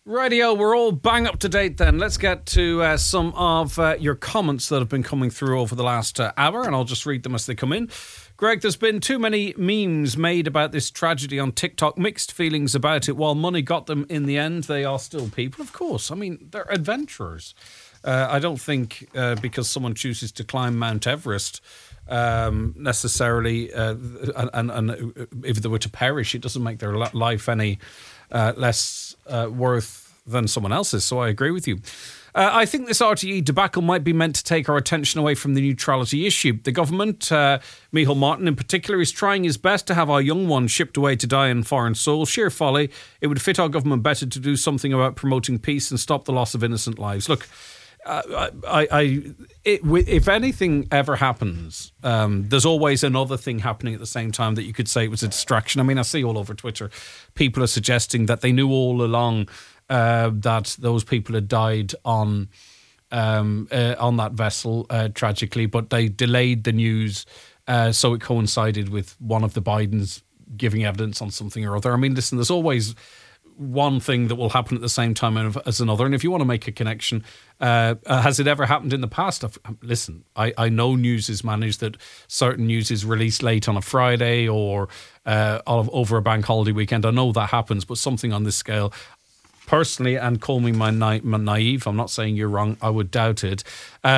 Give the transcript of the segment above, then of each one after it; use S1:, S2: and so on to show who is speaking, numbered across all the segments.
S1: Radio, we're all bang up to date then. Let's get to some of your comments that have been coming through over the last hour, and I'll just read them as they come in. Greg, there's been too many memes made about this tragedy on TikTok. Mixed feelings about it. While money got them in the end, they are still people, of course. I mean, they're adventurers. I don't think because someone chooses to climb Mount Everest necessarily, and if they were to perish, it doesn't make their life any less worth than someone else's. So I agree with you. I think this RTE debacle might be meant to take our attention away from the neutrality issue. The government, Micheál Martin in particular, is trying his best to have our young ones shipped away to die in foreign soil. Sheer folly. It would fit our government better to do something about promoting peace and stop the loss of innocent lives. Look, if anything ever happens, there's always another thing happening at the same time that you could say it was a distraction. I mean, I see all over Twitter, people are suggesting that they knew all along that those people had died on that vessel tragically, but they delayed the news so it coincided with one of the Bidens giving evidence on something or other. I mean, listen, there's always one thing that will happen at the same time as another. And if you want to make a connection, has it ever happened in the past? Listen, I know news is managed, that certain news is released late on a Friday or over a bank holiday weekend. I know that happens, but something on this scale, personally, and call me naive, I'm not saying you're wrong, I would doubt it.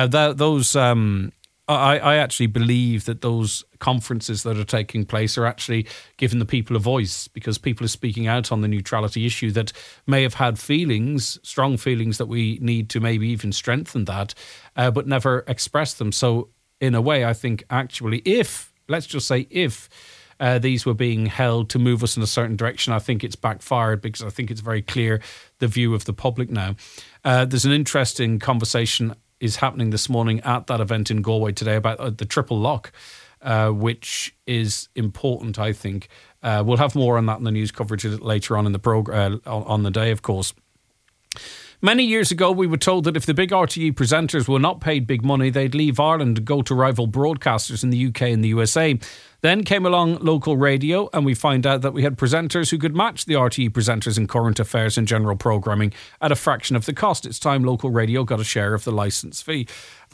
S1: I actually believe that those conferences that are taking place are actually giving the people a voice, because people are speaking out on the neutrality issue that may have had feelings, strong feelings, that we need to maybe even strengthen that, but never express them. So in a way, I think actually if these were being held to move us in a certain direction, I think it's backfired, because I think it's very clear the view of the public now. There's an interesting conversation is happening this morning at that event in Galway today about the triple lock, which is important, I think. We'll have more on that in the news coverage later on in the program, on the day, of course. Many years ago, we were told that if the big RTE presenters were not paid big money, they'd leave Ireland and go to rival broadcasters in the UK and the USA. Then came along local radio, and we find out that we had presenters who could match the RTE presenters in current affairs and general programming at a fraction of the cost. It's time local radio got a share of the licence fee.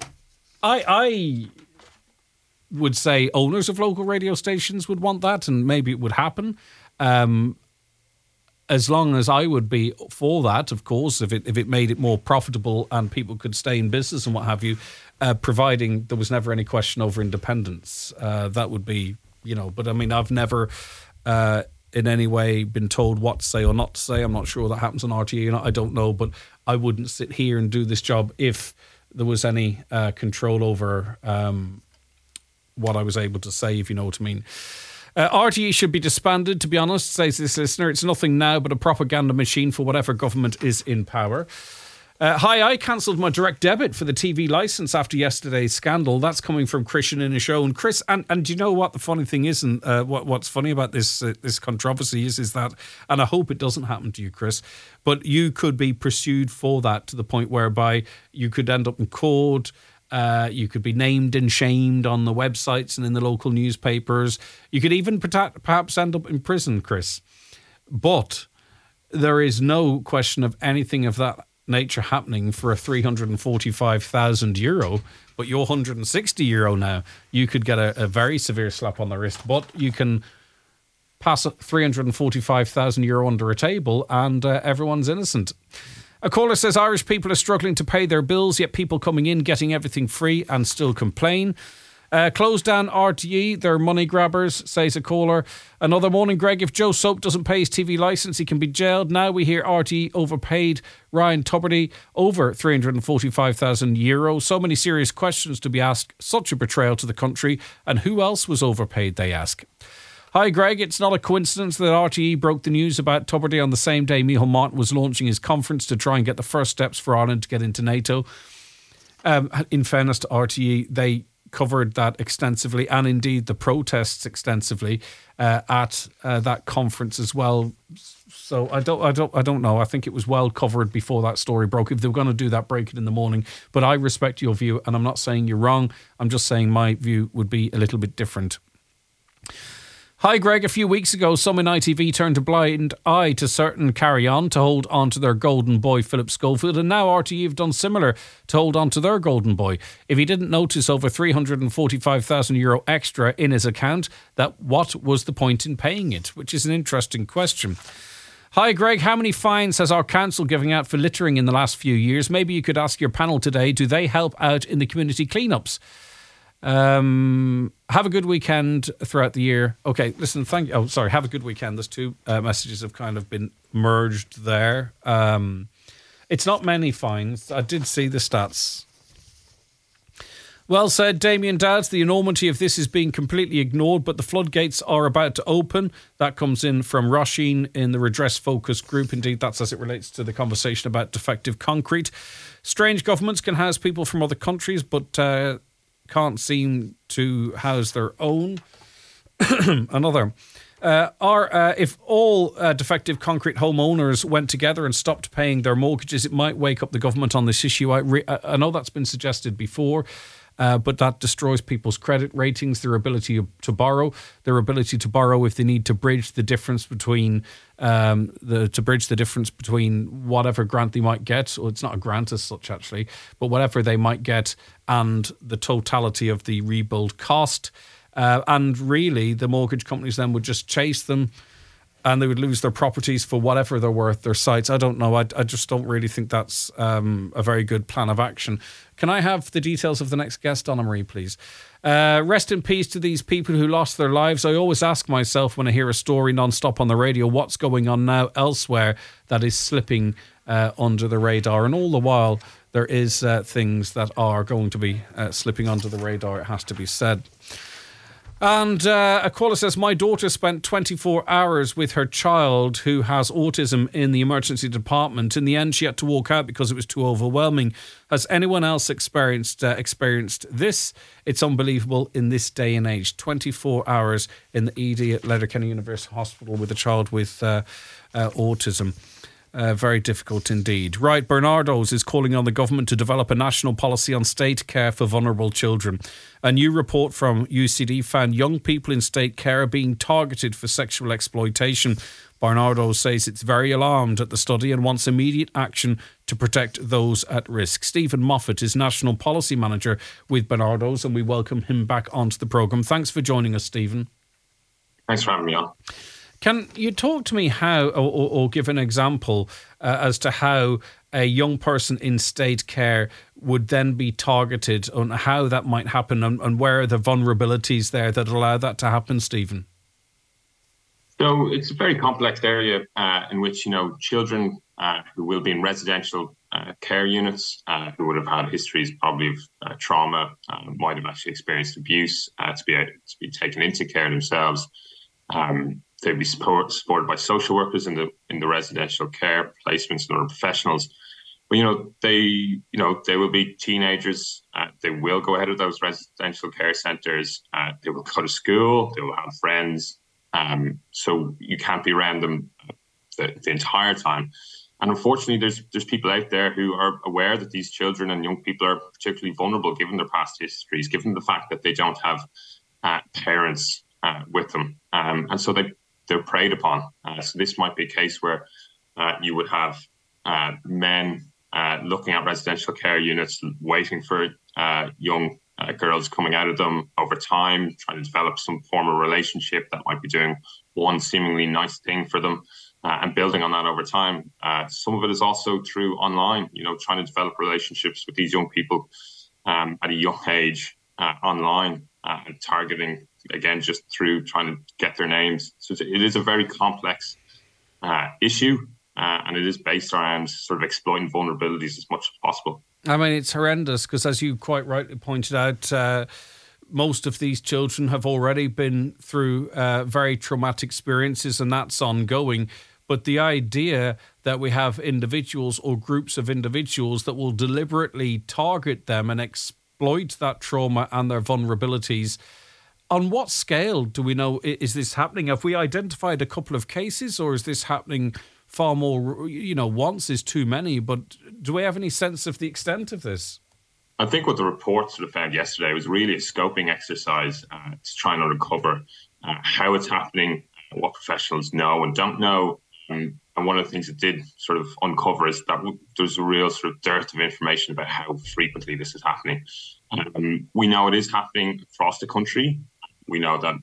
S1: I would say owners of local radio stations would want that, and maybe it would happen. As long as I would be for that, of course, if it made it more profitable and people could stay in business and what have you, providing there was never any question over independence, that would be, but I mean, I've never in any way been told what to say or not to say. I'm not sure that happens on RTE, I don't know, but I wouldn't sit here and do this job if there was any control over what I was able to say, if you know what I mean. RTE should be disbanded, to be honest, says this listener. It's nothing now but a propaganda machine for whatever government is in power. Hi, I cancelled my direct debit for the TV licence after yesterday's scandal. That's coming from Christian in a show. And Chris, and do you know what the funny thing is, and what's funny about this controversy is that, and I hope it doesn't happen to you, Chris, but you could be pursued for that to the point whereby you could end up in court. You could be named and shamed on the websites and in the local newspapers. You could even perhaps end up in prison, Chris. But there is no question of anything of that nature happening for a €345,000, but you're €160 now. You could get a very severe slap on the wrist, but you can pass €345,000 under a table and everyone's innocent. A caller says Irish people are struggling to pay their bills, yet people coming in getting everything free and still complain. Close down RTE, they're money grabbers, says a caller. Another morning, Greg, if Joe Soap doesn't pay his TV licence, he can be jailed. Now we hear RTE overpaid Ryan Tubridy over €345,000. So many serious questions to be asked. Such a betrayal to the country. And who else was overpaid, they ask. Hi, Greg. It's not a coincidence that RTE broke the news about Tubridy on the same day Micheál Martin was launching his conference to try and get the first steps for Ireland to get into NATO. In fairness to RTE, they covered that extensively, and indeed the protests extensively at that conference as well. So I don't know. I think it was well covered before that story broke. If they were going to do that, break it in the morning. But I respect your view, and I'm not saying you're wrong. I'm just saying my view would be a little bit different. Hi, Greg. A few weeks ago, some in ITV turned a blind eye to certain Carry On to hold on to their golden boy, Philip Schofield, and now RTE have done similar to hold on to their golden boy. If he didn't notice over €345,000 extra in his account, what was the point in paying it? Which is an interesting question. Hi, Greg. How many fines has our council given out for littering in the last few years? Maybe you could ask your panel today, do they help out in the community cleanups? Have a good weekend throughout the year. Okay, listen, thank you. Oh, sorry, have a good weekend. There's two messages have kind of been merged there. It's not many fines. I did see the stats. Well said, Damien Dowds. The enormity of this is being completely ignored, but the floodgates are about to open. That comes in from Roisin in the Redress Focus group. Indeed, that's as it relates to the conversation about defective concrete. Strange governments can house people from other countries, but can't seem to house their own. Another. If all defective concrete homeowners went together and stopped paying their mortgages, it might wake up the government on this issue. I know that's been suggested before, but that destroys people's credit ratings, their ability to borrow if they need to bridge the difference between whatever grant they might get, or it's not a grant as such actually, but whatever they might get, and the totality of the rebuild cost. And really, the mortgage companies then would just chase them, and they would lose their properties for whatever they're worth, their sites. I don't know. I just don't really think that's a very good plan of action. Can I have the details of the next guest, Donna Marie, please? Rest in peace to these people who lost their lives. I always ask myself when I hear a story non-stop on the radio, what's going on now elsewhere that is slipping under the radar? And all the while, there is things that are going to be slipping under the radar, it has to be said. And a caller says, my daughter spent 24 hours with her child who has autism in the emergency department. In the end, she had to walk out because it was too overwhelming. Has anyone else experienced this? It's unbelievable in this day and age. 24 hours in the ED at Letterkenny University Hospital with a child with autism. Very difficult indeed. Right, Bernardo's is calling on the government to develop a national policy on state care for vulnerable children. A new report from UCD found young people in state care are being targeted for sexual exploitation. Bernardo says it's very alarmed at the study and wants immediate action to protect those at risk. Stephen Moffat is National Policy Manager with Bernardo's, and we welcome him back onto the programme. Thanks for joining us, Stephen.
S2: Thanks for having me on.
S1: Can you talk to me how, or give an example as to how a young person in state care would then be targeted, on how that might happen, and where are the vulnerabilities there that allow that to happen, Stephen?
S2: So it's a very complex area in which, children who will be in residential care units, who would have had histories probably of trauma, might have actually experienced abuse, to be taken into care themselves. They'd be supported by social workers in the residential care placements and other professionals. But they will be teenagers. They will go ahead of those residential care centres. They will go to school. They will have friends. So you can't be around them the entire time. And unfortunately, there's people out there who are aware that these children and young people are particularly vulnerable, given their past histories, given the fact that they don't have parents with them, and so they're preyed upon. So this might be a case where you would have men looking at residential care units, waiting for young girls coming out of them over time, trying to develop some form of relationship that might be doing one seemingly nice thing for them, and building on that over time. Some of it is also through online, trying to develop relationships with these young people at a young age online, and targeting, again, just through trying to get their names. So it is a very complex issue, and it is based around sort of exploiting vulnerabilities as much as possible.
S1: I mean, it's horrendous because, as you quite rightly pointed out, most of these children have already been through very traumatic experiences, and that's ongoing. But the idea that we have individuals or groups of individuals that will deliberately target them and exploit that trauma and their vulnerabilities, on what scale do we know is this happening? Have we identified a couple of cases, or is this happening far more? Once is too many, but do we have any sense of the extent of this?
S2: I think what the report sort of found yesterday was really a scoping exercise to try and uncover, how it's happening, what professionals know and don't know. And one of the things it did sort of uncover is that there's a real sort of dearth of information about how frequently this is happening. We know it is happening across the country. We know that,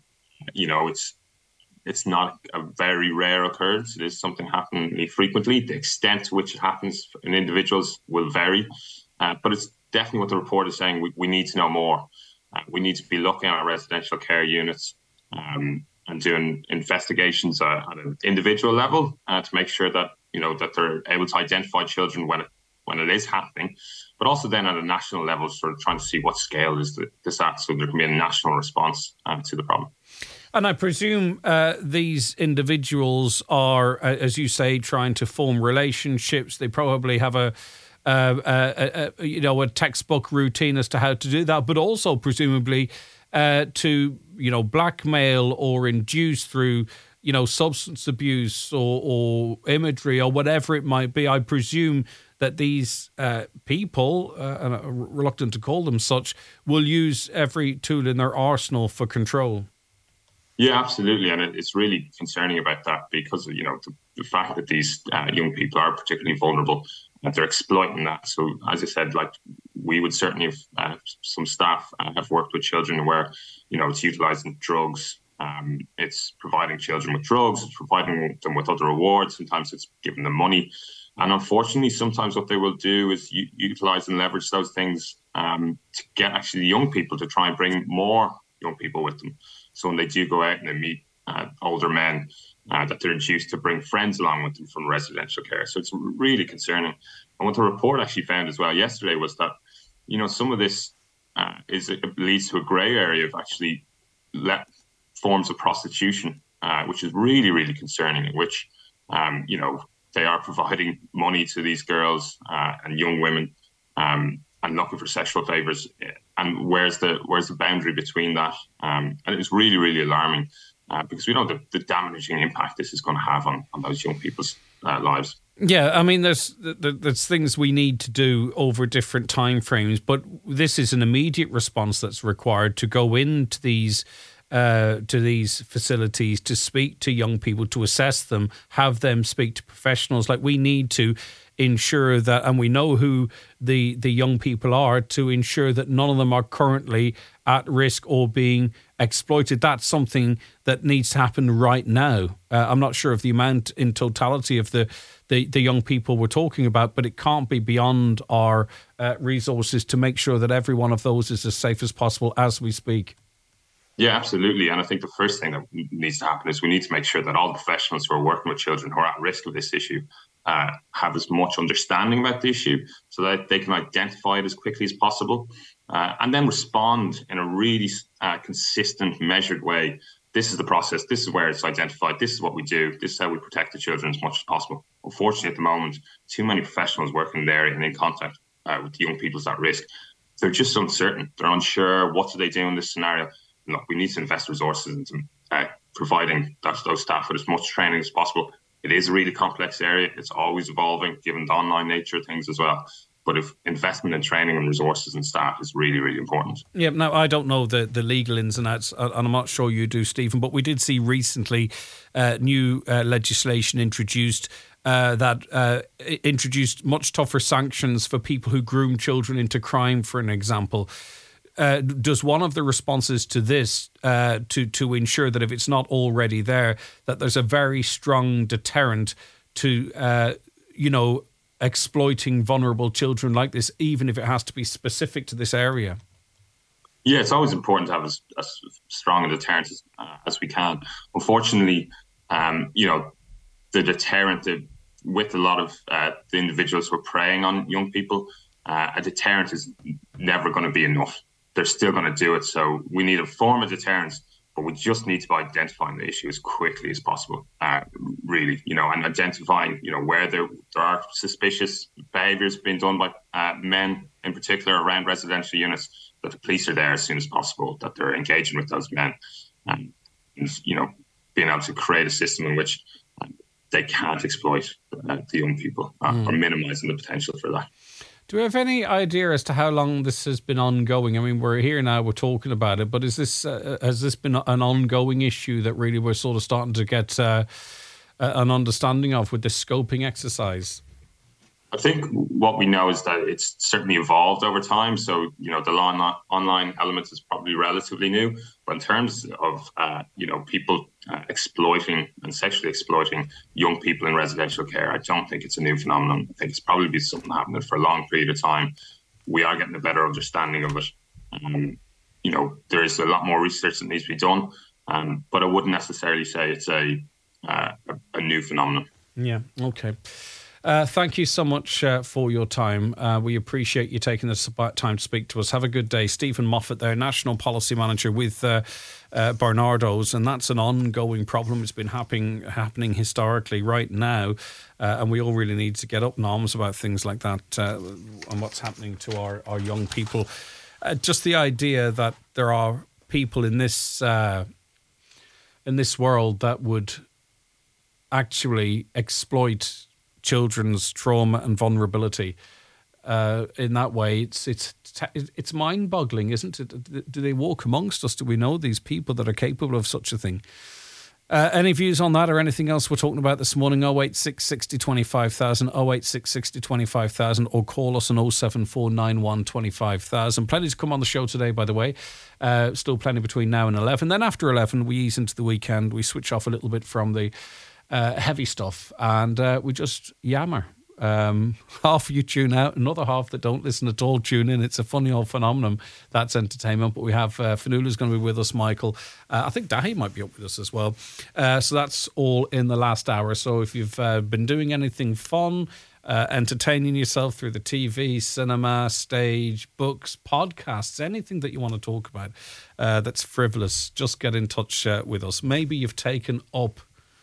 S2: it's not a very rare occurrence. It is something happening frequently. The extent to which it happens in individuals will vary, but it's definitely what the report is saying. We need to know more. We need to be looking at our residential care units and doing investigations at an individual level to make sure that that they're able to identify children when it is happening, but also then at a national level, sort of trying to see what scale is this at, so there can be a national response to the problem.
S1: And I presume these individuals are, as you say, trying to form relationships. They probably have a textbook routine as to how to do that, but also presumably to blackmail or induce through substance abuse or imagery or whatever it might be. I presume that these people, and I'm reluctant to call them such, will use every tool in their arsenal for control.
S2: Yeah, absolutely. And it's really concerning about that because, the fact that these young people are particularly vulnerable and they're exploiting that. So, as I said, we would certainly have some staff have worked with children where, it's utilizing drugs. It's providing children with drugs. It's providing them with other rewards. Sometimes it's giving them money. And unfortunately, sometimes what they will do is utilize and leverage those things to get actually young people to try and bring more young people with them. So when they do go out and they meet older men, that they're induced to bring friends along with them from residential care. So it's really concerning. And what the report actually found as well yesterday was that, some of this leads to a grey area of actually forms of prostitution, which is really, really concerning, in which, they are providing money to these girls and young women and looking for sexual favors. And where's the boundary between that? And it was really, really alarming because we know the damaging impact this is going to have on those young people's lives.
S1: Yeah, I mean, there's things we need to do over different timeframes, but this is an immediate response that's required to go into these facilities, to speak to young people, to assess them, have them speak to professionals. We need to ensure that, and we know who the young people are, to ensure that none of them are currently at risk or being exploited. That's something that needs to happen right now. I'm not sure of the amount in totality of the young people we're talking about, but it can't be beyond our resources to make sure that every one of those is as safe as possible as we speak.
S2: Yeah, absolutely. And I think the first thing that needs to happen is we need to make sure that all the professionals who are working with children who are at risk of this issue have as much understanding about the issue so that they can identify it as quickly as possible and then respond in a really consistent, measured way. This is the process. This is where it's identified. This is what we do. This is how we protect the children as much as possible. Unfortunately, at the moment, too many professionals working there and in contact with the young people at risk. They're just uncertain. They're unsure. What do they do in this scenario? Look, we need to invest resources into providing those staff with as much training as possible. It is a really complex area. It's always evolving, given the online nature of things as well. But if investment in training and resources and staff is really, really important.
S1: Yeah, now, I don't know the legal ins and outs, and I'm not sure you do, Stephen, but we did see recently new legislation introduced that introduced much tougher sanctions for people who groom children into crime, for an example. Does one of the responses to this to ensure that if it's not already there, that there's a very strong deterrent to, exploiting vulnerable children like this, even if it has to be specific to this area?
S2: Yeah, it's always important to have as strong a deterrent as we can. Unfortunately, the deterrent with a lot of the individuals who are preying on young people, a deterrent is never going to be enough. They're still going to do it. So we need a form of deterrence, but we just need to be identifying the issue as quickly as possible, really, and identifying, where there are suspicious behaviours being done by men in particular around residential units, that the police are there as soon as possible, that they're engaging with those men and being able to create a system in which they can't exploit the young people or minimising the potential for that.
S1: Do we have any idea as to how long this has been ongoing? I mean, we're here now, we're talking about it, but is this has this been an ongoing issue that really we're sort of starting to get an understanding of with this scoping exercise?
S2: I think what we know is that it's certainly evolved over time. So, the online element is probably relatively new. But in terms of, people exploiting and sexually exploiting young people in residential care, I don't think it's a new phenomenon. I think it's probably been something happening for a long period of time. We are getting a better understanding of it. There is a lot more research that needs to be done. But I wouldn't necessarily say it's a new phenomenon.
S1: Yeah, okay. Thank you so much for your time. We appreciate you taking the time to speak to us. Have a good day. Stephen Moffat there, National Policy Manager with Barnardo's, and that's an ongoing problem. It's been happening historically right now, and we all really need to get up in arms about things like that and what's happening to our young people. Just the idea that there are people in this world that would actually exploit children's trauma and vulnerability in that way, it's mind-boggling, isn't it? Do they walk amongst us? Do we know these people that are capable of such a thing? Any views on that or anything else we're talking about this morning? 086 60 25,000, 086 60 25,000, or call us on 07491 25,000. Plenty to come on the show today, by the way. Still plenty between now and 11. Then after 11, we ease into the weekend. We switch off a little bit from the heavy stuff, and we just yammer. Half of you tune out, another half that don't listen at all tune in. It's a funny old phenomenon. That's entertainment. But we have Fanula's going to be with us, Michael. I think Dahi might be up with us as well. So that's all in the last hour. So if you've been doing anything fun, entertaining yourself through the TV, cinema, stage, books, podcasts, anything that you want to talk about that's frivolous, just get in touch with us. Maybe you've taken up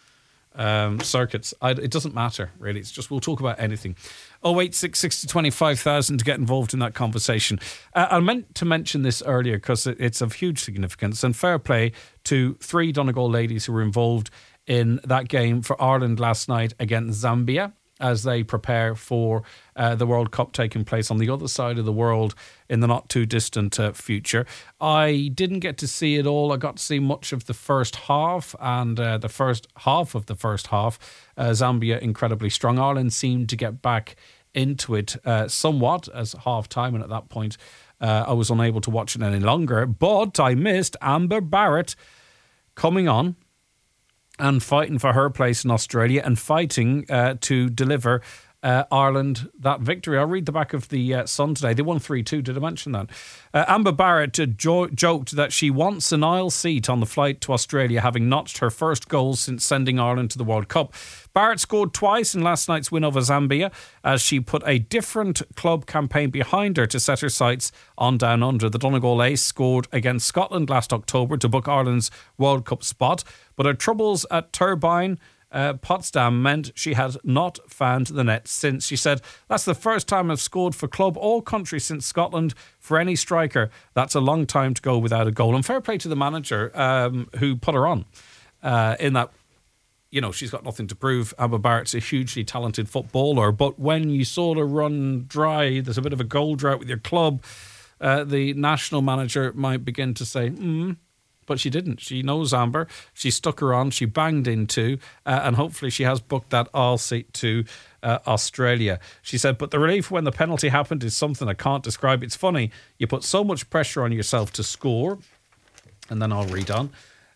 S1: circuits. It doesn't matter, really. It's just we'll talk about anything. 086 60 25,000 to get involved in that conversation. I meant to mention this earlier because it's of huge significance, and fair play to 3 Donegal ladies who were involved in that game for Ireland last night against Zambia as they prepare for the World Cup taking place on the other side of the world in the not too distant future. I didn't get to see it all. I got to see much of the first half, and the first half of the first half, Zambia incredibly strong. Ireland seemed to get back into it somewhat as half time, and at that point I was unable to watch it any longer, but I missed Amber Barrett coming on and fighting for her place in Australia and fighting to deliver Ireland that victory. I'll read the back of the Sun today. They won 3-2. Did I mention that? Amber Barrett joked that she wants an aisle seat on the flight to Australia, having notched her first goal since sending Ireland to the World Cup. Barrett scored twice in last night's win over Zambia as she put a different club campaign behind her to set her sights on Down Under. The Donegal ace scored against Scotland last October to book Ireland's World Cup spot, but her troubles at Turbine Potsdam meant she had not found the net since. She said, "That's the first time I've scored for club or country since Scotland. For any striker, that's a long time to go without a goal." And fair play to the manager who put her on in that, she's got nothing to prove. Amber Barrett's a hugely talented footballer, but when you sort of run dry, there's a bit of a goal drought with your club, the national manager might begin to say, but she didn't. She knows Amber. She stuck her on. She banged into, and hopefully she has booked that aisle seat to Australia. She said, "But the relief when the penalty happened is something I can't describe. It's funny. You put so much pressure on yourself to score." And then I'll read on.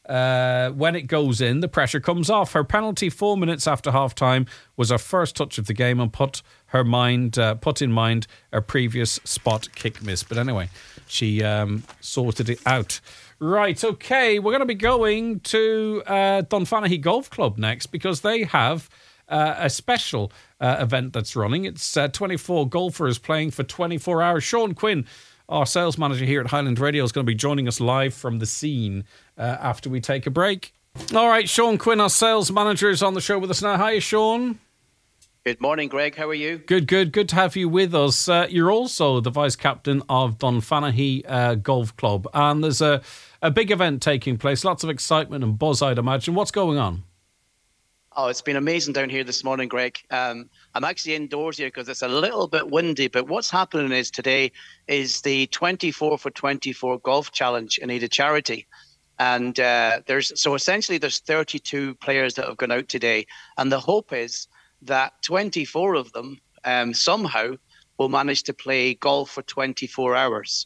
S1: When it goes in, the pressure comes off. Her penalty 4 minutes after half-time was her first touch of the game and put in mind her previous spot kick miss. But anyway, she sorted it out. Right, okay, we're going to be going to Dunfanaghy Golf Club next because they have a special event that's running. It's 24 golfers playing for 24 hours. Sean Quinn, our sales manager here at Highland Radio, is going to be joining us live from the scene after we take a break. All right, Sean Quinn, our sales manager, is on the show with us now. Hi, Sean.
S3: Good morning, Greg. How are you?
S1: Good to have you with us. You're also the vice captain of Dunfanaghy Golf Club, and there's a big event taking place, lots of excitement and buzz, I'd imagine. What's going on?
S3: Oh, it's been amazing down here this morning, Greg. I'm actually indoors here because it's a little bit windy. But what's happening is today is the 24 for 24 golf challenge in aid of charity. And there's 32 players that have gone out today. And the hope is that 24 of them somehow will manage to play golf for 24 hours.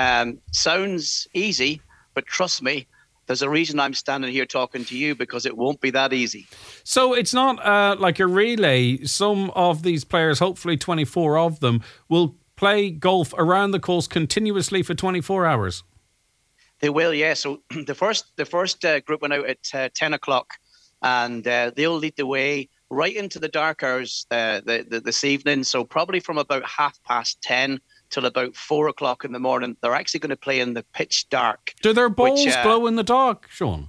S3: Sounds easy, but trust me, there's a reason I'm standing here talking to you, because it won't be that easy.
S1: So it's not like a relay. Some of these players, hopefully 24 of them, will play golf around the course continuously for 24 hours.
S3: They will, yeah. So the first group went out at 10 o'clock, and they'll lead the way right into the dark hours this evening. So probably from about 10:30 till about 4 o'clock in the morning, they're actually going to play in the pitch dark.
S1: Do their balls glow in the dark, Sean?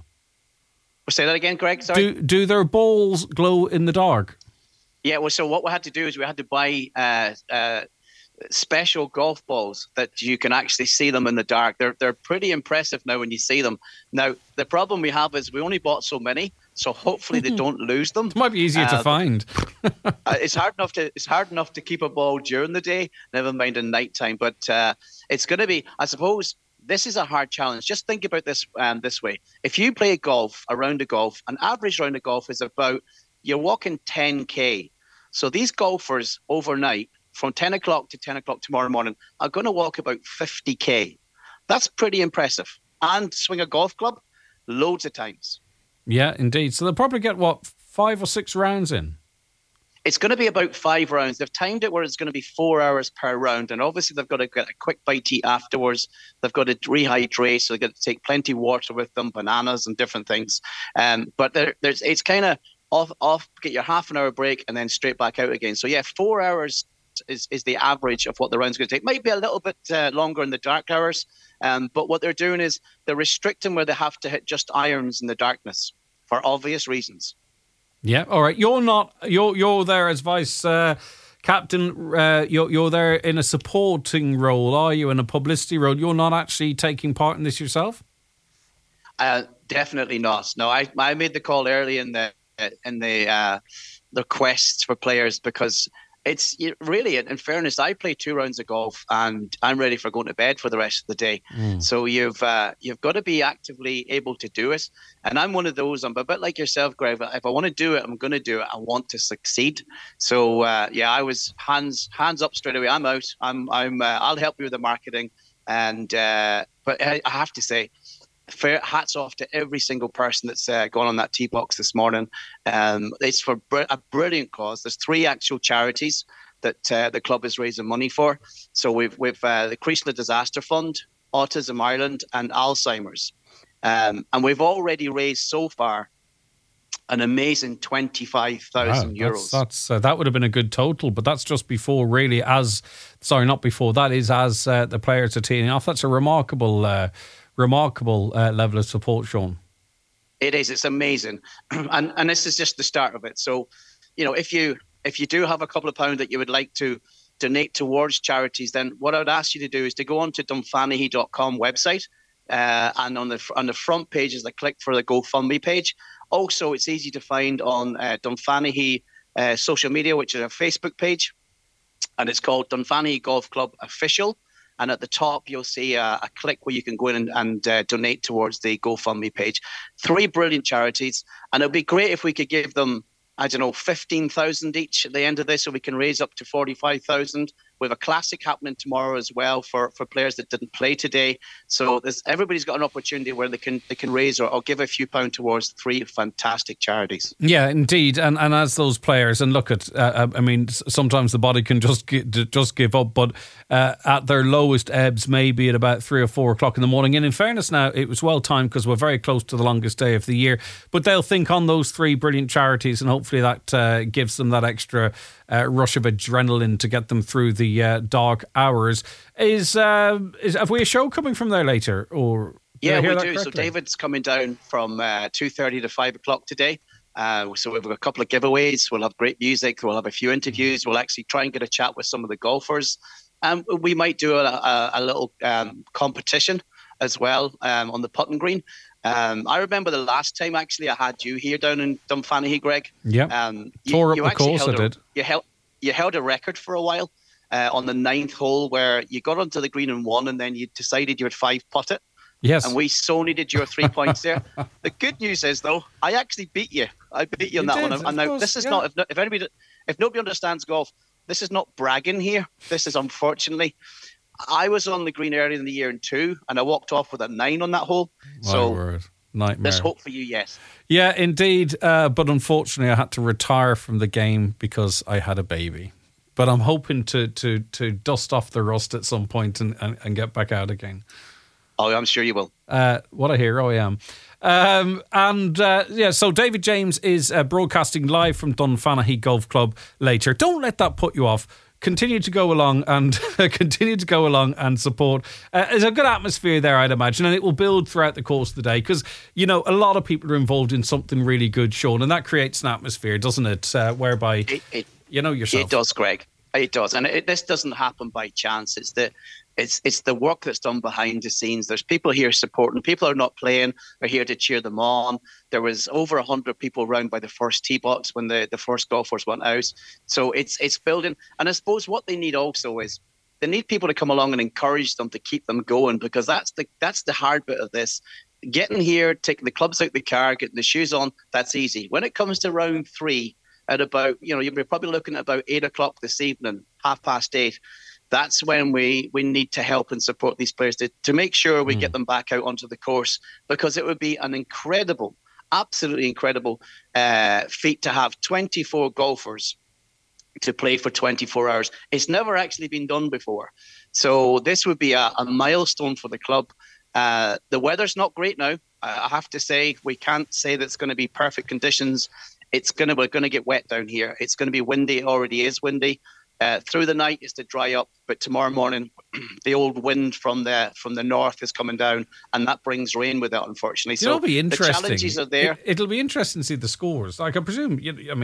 S3: Say that again, Greg. Sorry.
S1: Do their balls glow in the dark?
S3: Yeah. Well, so what we had to do is we had to buy special golf balls that you can actually see them in the dark. They're pretty impressive now when you see them. Now the problem we have is we only bought so many, so hopefully they don't lose them.
S1: It might be easier to find.
S3: It's hard enough to keep a ball during the day, never mind in nighttime. But it's going to be, I suppose, this is a hard challenge. Just think about this this way: if you play golf, a round of golf, an average round of golf is about, you're walking 10K. So these golfers overnight, from 10 o'clock to 10 o'clock tomorrow morning, are going to walk about 50K. That's pretty impressive. And swing a golf club loads of times.
S1: Yeah, indeed. So they'll probably get, 5 or 6 rounds in?
S3: It's going to be about 5 rounds. They've timed it where it's going to be 4 hours per round. And obviously they've got to get a quick bite to eat afterwards. They've got to rehydrate, so they've got to take plenty of water with them, bananas and different things. But it's kind of off, get your half an hour break and then straight back out again. So yeah, 4 hours is the average of what the round's going to take. Might be a little bit longer in the dark hours, but what they're doing is they're restricting where they have to hit just irons in the darkness for obvious reasons.
S1: Yeah, all right. You're there as vice captain. You're there in a supporting role, are you? In a publicity role. You're not actually taking part in this yourself?
S3: Definitely not. No, I made the call early in the requests for players, because it's really, in fairness, I play 2 rounds of golf and I'm ready for going to bed for the rest of the day. So you've got to be actively able to do it. And I'm one of those. I'm a bit like yourself, Greg. If I want to do it, I'm going to do it. I want to succeed. So I was hands up straight away. I'm out. I'll help you with the marketing. And but I have to say, hats off to every single person that's gone on that tee box this morning. It's for a brilliant cause. There's 3 actual charities that the club is raising money for. So we've the Creasler Disaster Fund, Autism Ireland, and Alzheimer's. And we've already raised so far an amazing €25,000.
S1: That would have been a good total, but that's just before really not before, that is as the players are teeing off. That's a remarkable level of support, Sean.
S3: It is. It's amazing. And this is just the start of it. So, if you do have a couple of pounds that you would like to donate towards charities, then what I would ask you to do is to go on to dunfanaghy.com website, and on the front page is the click for the GoFundMe page. Also, it's easy to find on Dunfanaghy social media, which is a Facebook page, and it's called Dunfanaghy Golf Club Official. And at the top, you'll see a click where you can go in and donate towards the GoFundMe page. 3 brilliant charities. And it would be great if we could give them, 15,000 each at the end of this, so we can raise up to 45,000. We have a classic happening tomorrow as well for players that didn't play today. So everybody's got an opportunity where they can raise or give a few pounds towards 3 fantastic charities.
S1: Yeah, indeed. And as those players, and look at, sometimes the body can just give up, but at their lowest ebbs, maybe at about 3 or 4 o'clock in the morning. And in fairness now, it was well timed because we're very close to the longest day of the year. But they'll think on those 3 brilliant charities, and hopefully that gives them that extra rush of adrenaline to get them through the dark hours. Have we a show coming from there later? Or
S3: yeah, we do. Correctly? So David's coming down from 2:30 to 5 o'clock today. So we've got a couple of giveaways. We'll have great music. We'll have a few interviews. We'll actually try and get a chat with some of the golfers. And we might do a little competition as well on the putting green. I remember the last time actually I had you here down in Dunfanaghy, Greg.
S1: Yeah. Tore up the course, I did.
S3: You held a record for a while on the 9th hole where you got onto the green and won, and then you decided you would 5-putt it.
S1: Yes.
S3: And we so needed your 3 points there. The good news is, though, I actually beat you. I beat you on that one. And now, this is not, if nobody understands golf, this is not bragging here. This is, unfortunately, I was on the green earlier in the year in 2, and I walked off with a 9 on that hole.
S1: My word. Nightmare.
S3: There's hope for you, yes.
S1: Yeah, indeed. But unfortunately, I had to retire from the game because I had a baby. But I'm hoping to dust off the rust at some point and get back out again.
S3: Oh, I'm sure you will.
S1: What a hero I am. So David James is broadcasting live from Dunfanaghy Golf Club later. Don't let that put you off. Continue to go along and support. There's a good atmosphere there, I'd imagine, and it will build throughout the course of the day because, a lot of people are involved in something really good, Sean, and that creates an atmosphere, doesn't it? Whereby, yourself.
S3: It does, Greg. It does. And this doesn't happen by chance. It's the work that's done behind the scenes. There's people here supporting. People are not playing. They're here to cheer them on. There was over 100 people around by the first tee box when the first golfers went out. So it's building. And I suppose what they need also is they need people to come along and encourage them to keep them going, because that's the hard bit of this. Getting here, taking the clubs out the car, getting the shoes on, that's easy. When it comes to round 3, at about, you're probably looking at about 8 o'clock this evening, 8:30. That's when we need to help and support these players to make sure we get them back out onto the course, because it would be an incredible, absolutely incredible feat to have 24 golfers to play for 24 hours. It's never actually been done before. So this would be a milestone for the club. The weather's not great now. I have to say, we can't say that it's going to be perfect conditions. We're going to get wet down here. It's going to be windy. It already is windy. Through the night is to dry up, but tomorrow morning the old wind from the north is coming down, and that brings rain with it, unfortunately. So
S1: it'll be interesting.
S3: The challenges are there.
S1: It'll be interesting to see the scores. Like, I presume,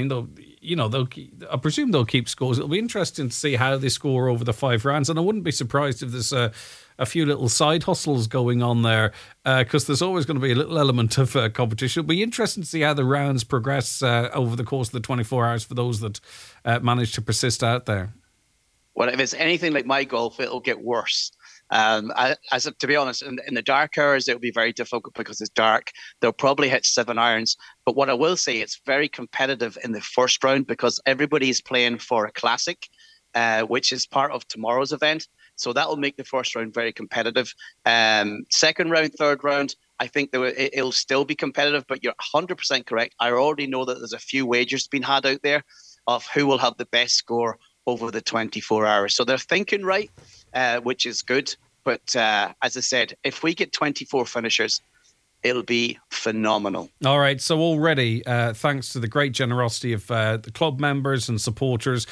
S1: I presume they'll keep scores. It'll be interesting to see how they score over the 5 rounds, and I wouldn't be surprised if there's a few little side hustles going on there, because there's always going to be a little element of competition. It'll be interesting to see how the rounds progress over the course of the 24 hours for those that manage to persist out there.
S3: Well, if it's anything like my golf, it'll get worse. To be honest, in the dark hours, it'll be very difficult because it's dark. They'll probably hit 7 irons. But what I will say, it's very competitive in the first round because everybody's playing for a classic, which is part of tomorrow's event. So that will make the first round very competitive. Second round, third round, I think it'll still be competitive, but you're 100% correct. I already know that there's a few wagers being had out there of who will have the best score over the 24 hours. So they're thinking right, which is good. But as I said, if we get 24 finishers, it'll be phenomenal.
S1: All right. So already, thanks to the great generosity of the club members and supporters,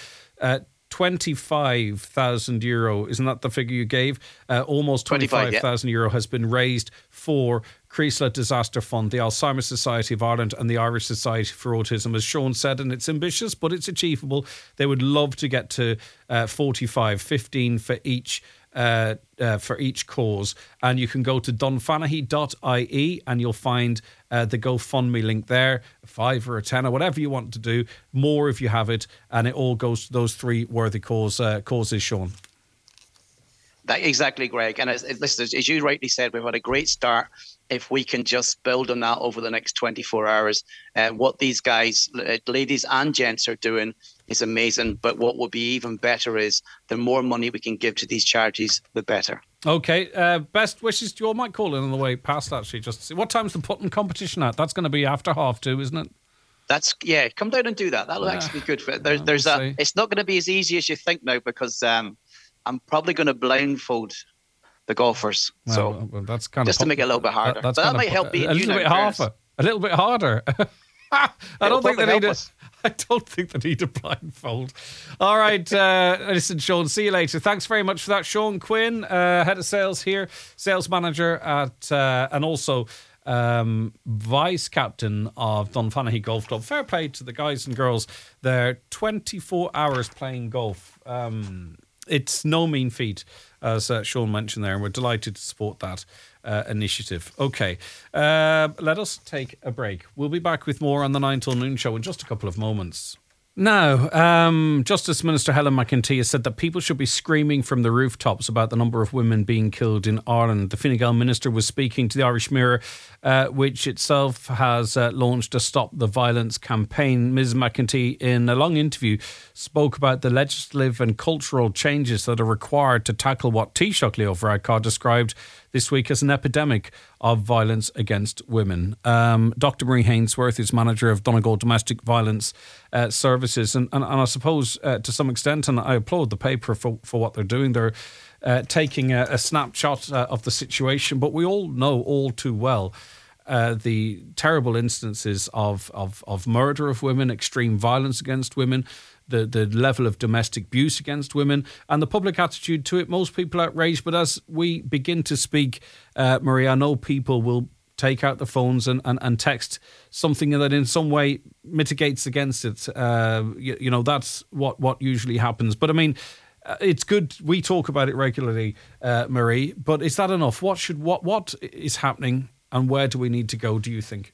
S1: €25,000, isn't that the figure you gave? Almost €25,000 has been raised for Creasla Disaster Fund, the Alzheimer's Society of Ireland and the Irish Society for Autism. As Sean said, and it's ambitious, but it's achievable. They would love to get to 45, 15 for each cause, and you can go to dunfanaghy.ie and you'll find the GoFundMe link there, a 5 or a 10 or whatever you want to do, more if you have it, and it all goes to those 3 worthy causes, Sean.
S3: Exactly, Greg. And as you rightly said, we've had a great start. If we can just build on that over the next 24 hours, what these guys, ladies and gents, are doing is amazing. But what would be even better is the more money we can give to these charities, the better. Okay.
S1: Best wishes to you all. Might call in on the way past, actually, just to see. What time's the putting competition at? That's going to be after 2:30, isn't it? Come down and do that. That'll actually be good. It's not going to be as easy as you think now, because I'm probably going to blindfold the golfers. Well, that's kind
S3: just to make it a little bit harder. But that might help beat you now.
S1: A little bit harder. I don't think they need a blindfold. All right, listen, Sean, see you later. Thanks very much for that. Sean Quinn, head of sales here, sales manager at, and also vice captain of Dunfanaghy Golf Club. Fair play to the guys and girls. They're 24 hours playing golf. It's no mean feat, as Sean mentioned there, and we're delighted to support that initiative. Okay, let us take a break. We'll be back with more on the 9 till noon show in just a couple of moments. Now, Justice Minister Helen McEntee has said that people should be screaming from the rooftops about the number of women being killed in Ireland. The Fine Gael minister was speaking to the Irish Mirror, which itself has launched a Stop the Violence campaign. Ms McEntee, in a long interview, spoke about the legislative and cultural changes that are required to tackle what Taoiseach Leo Varadkar described this week as an epidemic of violence against women. Dr. Marie Hainsworth is manager of Donegal Domestic Violence Services. And I suppose to some extent, and I applaud the paper for what they're doing, they're taking a snapshot of the situation. But we all know all too well the terrible instances of murder of women, extreme violence against women, the level of domestic abuse against women, and the public attitude to it. Most people outraged, but as we begin to speak, Marie, I know people will take out the phones and text something that in some way mitigates against it. That's what usually happens. But I mean, it's good we talk about it regularly, Marie, but is that enough? What is happening and where do we need to go, do you think?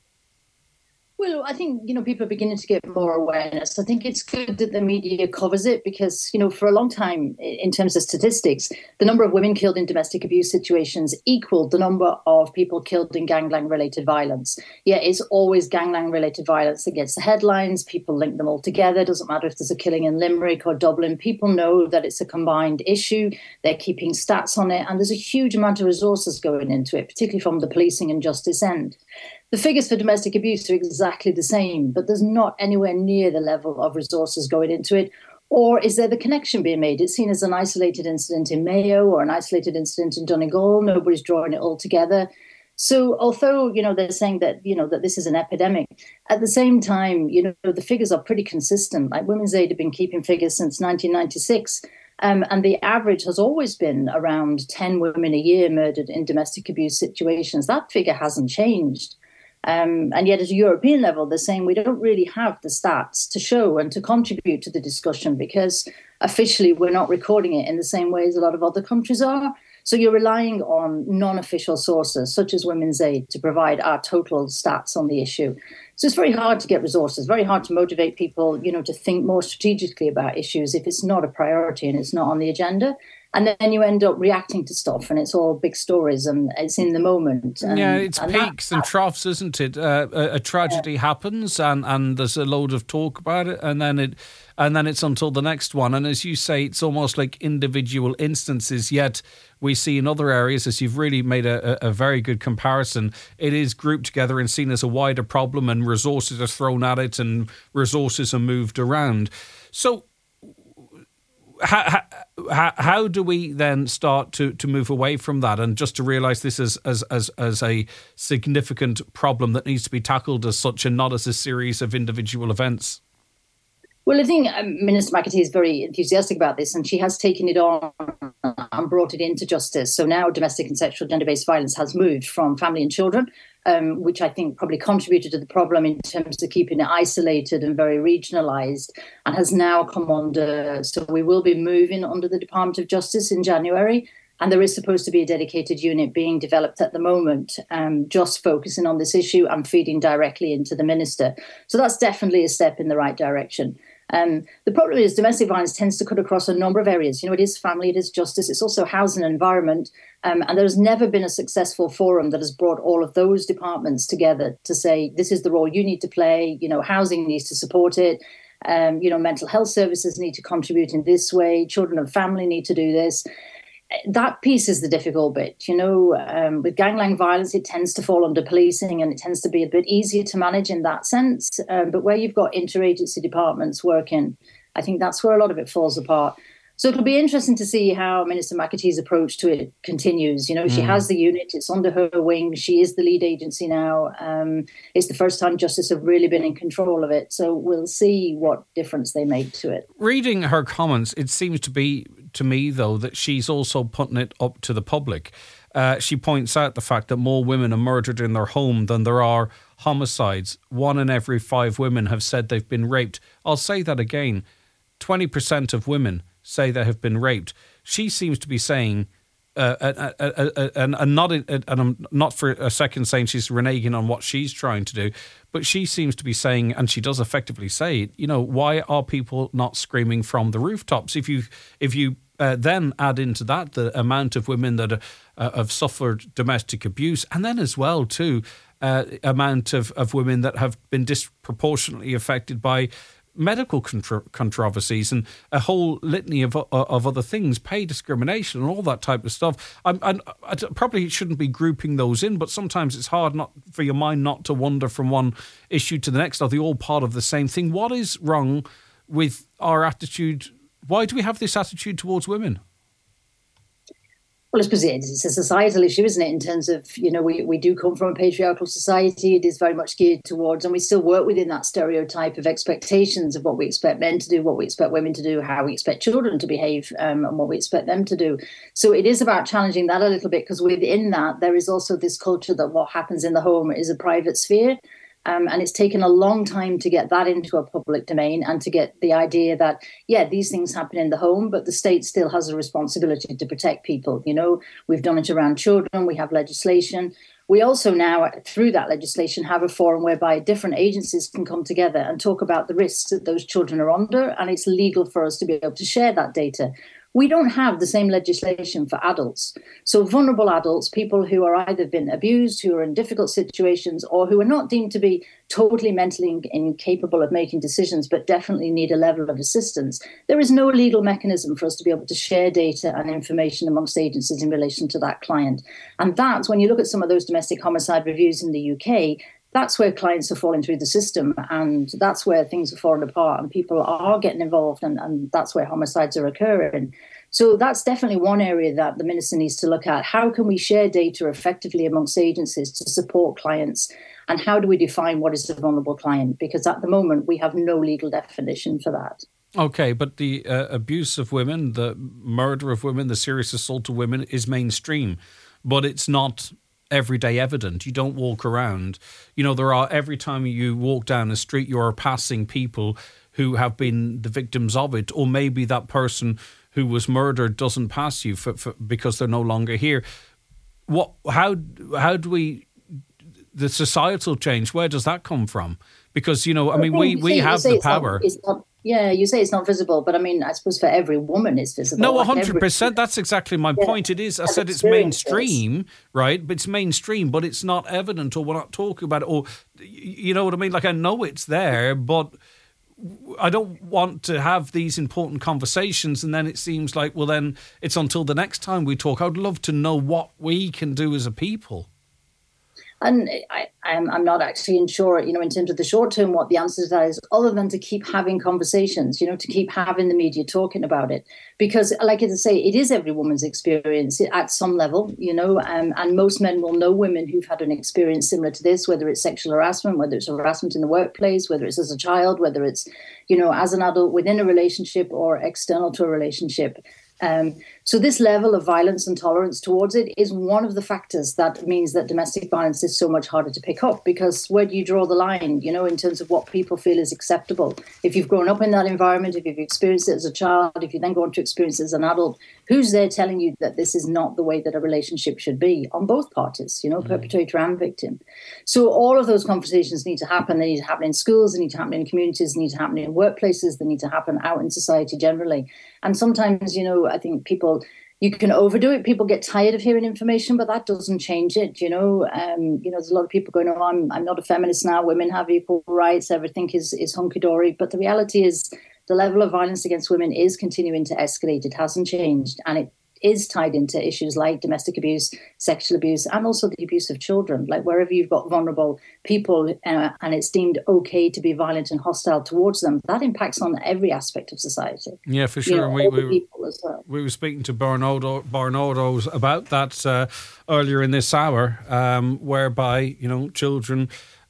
S4: Well, I think, people are beginning to get more awareness. I think it's good that the media covers it because, for a long time, in terms of statistics, the number of women killed in domestic abuse situations equaled the number of people killed in gangland-related violence. Yeah, it's always gangland-related violence that gets the headlines. People link them all together. It doesn't matter if there's a killing in Limerick or Dublin. People know that it's a combined issue. They're keeping stats on it. And there's a huge amount of resources going into it, particularly from the policing and justice end. The figures for domestic abuse are exactly the same, but there's not anywhere near the level of resources going into it. Or is there the connection being made? It's seen as an isolated incident in Mayo or an isolated incident in Donegal. Nobody's drawing it all together. So although, they're saying that, that this is an epidemic, at the same time, the figures are pretty consistent. Like Women's Aid have been keeping figures since 1996. And the average has always been around 10 women a year murdered in domestic abuse situations. That figure hasn't changed. And yet at a European level, they're saying we don't really have the stats to show and to contribute to the discussion because officially we're not recording it in the same way as a lot of other countries are. So you're relying on non-official sources such as Women's Aid to provide our total stats on the issue. So it's very hard to get resources, very hard to motivate people, to think more strategically about issues if it's not a priority and it's not on the agenda. And then you end up reacting to stuff and it's all big stories and it's in the moment.
S1: It's peaks and troughs, isn't it? A tragedy happens and there's a load of talk about it and then it's until the next one. And as you say, it's almost like individual instances, yet we see in other areas, as you've really made a very good comparison, it is grouped together and seen as a wider problem and resources are thrown at it and resources are moved around. So how do we then start to move away from that and just to realise this as a significant problem that needs to be tackled as such and not as a series of individual events?
S4: Well, I think Minister McEntee is very enthusiastic about this and she has taken it on and brought it into justice. So now domestic and sexual gender-based violence has moved from family and children, which I think probably contributed to the problem in terms of keeping it isolated and very regionalised, and has now come under, so we will be moving under the Department of Justice in January. And there is supposed to be a dedicated unit being developed at the moment, just focusing on this issue and feeding directly into the minister. So that's definitely a step in the right direction. The problem is domestic violence tends to cut across a number of areas. It is family, it is justice, it's also housing and environment. And there's never been a successful forum that has brought all of those departments together to say, this is the role you need to play, housing needs to support it. Mental health services need to contribute in this way. Children and family need to do this. That piece is the difficult bit. With gangland violence, it tends to fall under policing and it tends to be a bit easier to manage in that sense. But where you've got interagency departments working, I think that's where a lot of it falls apart. So it'll be interesting to see how Minister McEntee's approach to it continues. She has the unit, it's under her wing. She is the lead agency now. It's the first time Justice have really been in control of it. So we'll see what difference they make to it.
S1: Reading her comments, it seems to me, though, that she's also putting it up to the public. She points out the fact that more women are murdered in their home than there are homicides. 1 in every 5 women have said they've been raped. I'll say that again. 20% of women say they have been raped, she seems to be saying, and I'm not for a second saying she's reneging on what she's trying to do, but she seems to be saying, and she does effectively say, why are people not screaming from the rooftops? If you then add into that the amount of women that have suffered domestic abuse, and then as well too, amount of women that have been disproportionately affected by medical controversies and a whole litany of other things, pay discrimination and all that type of stuff. I probably shouldn't be grouping those in, but sometimes it's hard not for your mind not to wander from one issue to the next. Are they all part of the same thing? What is wrong with our attitude? Why do we have this attitude towards women?
S4: Well, I suppose it's a societal issue, isn't it? In terms of, we do come from a patriarchal society. It is very much geared towards, and we still work within that stereotype of expectations of what we expect men to do, what we expect women to do, how we expect children to behave, and what we expect them to do. So it is about challenging that a little bit, because within that, there is also this culture that what happens in the home is a private sphere. And it's taken a long time to get that into a public domain and to get the idea that, these things happen in the home, but the state still has a responsibility to protect people. We've done it around children. We have legislation. We also now, through that legislation, have a forum whereby different agencies can come together and talk about the risks that those children are under. And it's legal for us to be able to share that data. We don't have the same legislation for adults. So vulnerable adults, people who are either been abused, who are in difficult situations, or who are not deemed to be totally mentally incapable of making decisions, but definitely need a level of assistance. There is no legal mechanism for us to be able to share data and information amongst agencies in relation to that client. And that's when you look at some of those domestic homicide reviews in the UK, that's where clients are falling through the system, and that's where things are falling apart and people are getting involved, and that's where homicides are occurring. So that's definitely one area that the Minister needs to look at. How can we share data effectively amongst agencies to support clients? And how do we define what is a vulnerable client? Because at the moment, we have no legal definition for that.
S1: Okay, but the abuse of women, the murder of women, the serious assault of women is mainstream, but it's not everyday evident. You don't walk around. Every time you walk down the street, you are passing people who have been the victims of it, or maybe that person who was murdered doesn't pass you because they're no longer here. How do we, the societal change, where does that come from? Because, we have the power.
S4: You say it's not visible, but I suppose for every woman it's visible.
S1: No, 100%. That's exactly my point. It is. I said it's mainstream, right? But it's mainstream, but it's not evident, or we're not talking about it, or you know what I mean? Like, I know it's there, but I don't want to have these important conversations and then it seems like, well, then it's until the next time we talk. I would love to know what we can do as a people.
S4: And I'm not actually sure, in terms of the short term, what the answer to that is, other than to keep having conversations, to keep having the media talking about it. Because, like I say, it is every woman's experience at some level, and most men will know women who've had an experience similar to this, whether it's sexual harassment, whether it's harassment in the workplace, whether it's as a child, whether it's, as an adult within a relationship or external to a relationship. So this level of violence and tolerance towards it is one of the factors that means that domestic violence is so much harder to pick up, because where do you draw the line, in terms of what people feel is acceptable? If you've grown up in that environment, if you've experienced it as a child, if you then go on to experience it as an adult, who's there telling you that this is not the way that a relationship should be on both parties, perpetrator and victim? So all of those conversations need to happen. They need to happen in schools, they need to happen in communities, they need to happen in workplaces, they need to happen out in society generally. And sometimes, I think you can overdo it. People get tired of hearing information, but that doesn't change it. There's a lot of people going, "Oh, I'm not a feminist now. Women have equal rights. Everything is hunky dory." But the reality is, the level of violence against women is continuing to escalate. It hasn't changed, and it is tied into issues like domestic abuse, sexual abuse, and also the abuse of children. Like wherever you've got vulnerable people and it's deemed okay to be violent and hostile towards them, that impacts on every aspect of society.
S1: Yeah, for sure. We were speaking to Barnardo's about that earlier in this hour, whereby children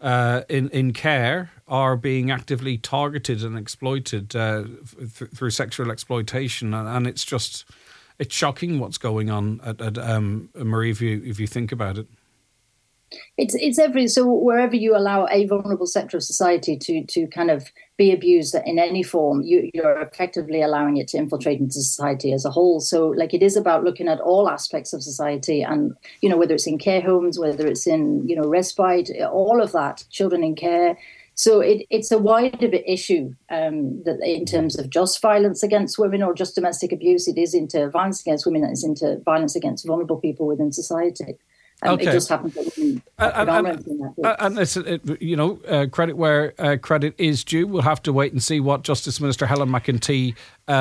S1: in care are being actively targeted and exploited through sexual exploitation, and it's shocking what's going on at Marie, if you think about it.
S4: So wherever you allow a vulnerable sector of society to kind of be abused in any form, you're effectively allowing it to infiltrate into society as a whole. So like it is about looking at all aspects of society, and whether it's in care homes, whether it's in respite, all of that, children in care. So it's a wider issue that in terms of just violence against women or just domestic abuse. It is into violence against women, and it's into violence against vulnerable people within society.
S1: Okay.
S4: It just happens that women are predominant in that.
S1: And it's, credit where credit is due. We'll have to wait and see what Justice Minister Helen McEntee,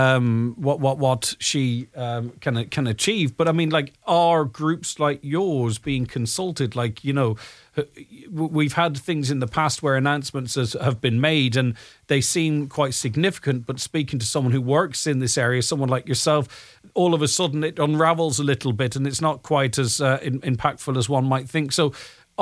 S1: what she can achieve. But I mean, like, are groups like yours being consulted? Like, we've had things in the past where announcements have been made and they seem quite significant, but speaking to someone who works in this area, someone like yourself, all of a sudden it unravels a little bit and it's not quite as impactful as one might think. So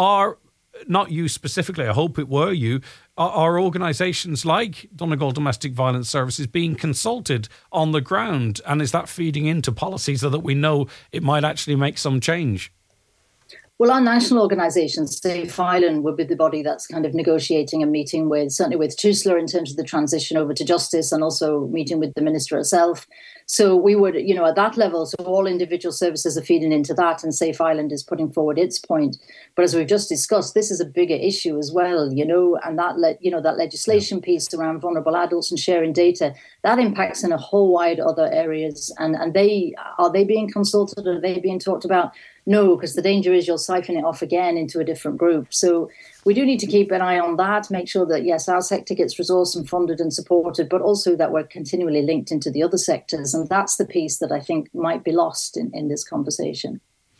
S1: not you specifically, I hope it were you, are organisations like Donegal Domestic Violence Services being consulted on the ground? And is that feeding into policy so that we know it might actually make some change?
S4: Well, our national organisation, Safe Island, would be the body that's kind of negotiating and meeting with, certainly with TUSLA in terms of the transition over to justice, and also meeting with the minister herself. So we would, at that level, so all individual services are feeding into that, and Safe Island is putting forward its point. But as we've just discussed, this is a bigger issue as well, and that legislation piece around vulnerable adults and sharing data, that impacts in a whole wide other areas. And are they being consulted? Are they being talked about? No, because the danger is you'll siphon it off again into a different group. So we do need to keep an eye on that, make sure that, yes, our sector gets resourced and funded and supported, but also that we're continually linked into the other sectors. And that's the piece that I think might be lost in this conversation.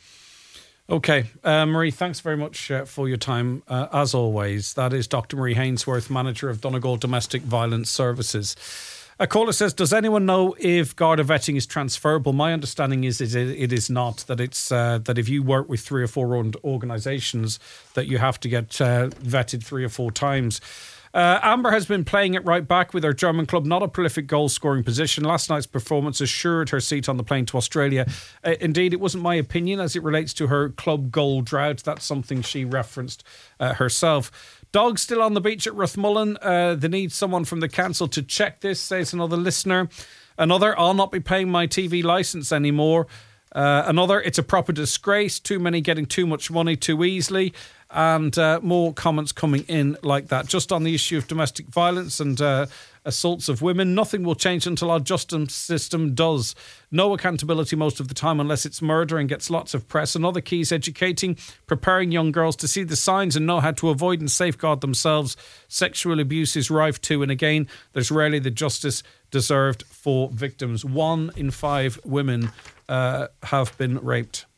S1: Okay. Marie, thanks very much for your time. As always, that is Dr. Marie Hainsworth, Manager of Donegal Domestic Violence Services. A caller says, does anyone know if Garda vetting is transferable? My understanding is it is not, that it's that if you work with 3 or 4 owned organisations that you have to get vetted 3 or 4 times. Amber has been playing it right back with her German club, not a prolific goal-scoring position. Last night's performance assured her seat on the plane to Australia. Indeed, it wasn't my opinion as it relates to her club goal drought. That's something she referenced herself. Dogs still on the beach at Rathmullen. They need someone from the council to check this, says another listener. Another, I'll not be paying my TV licence anymore. Another, it's a proper disgrace. Too many getting too much money too easily. And more comments coming in like that. Just on the issue of domestic violence and assaults of women, nothing will change until our justice system does. No accountability most of the time unless it's murder and gets lots of press. Another key is educating, preparing young girls to see the signs and know how to avoid and safeguard themselves. Sexual abuse is rife too, and again, there's rarely the justice deserved for victims. 1 in 5 women have been raped.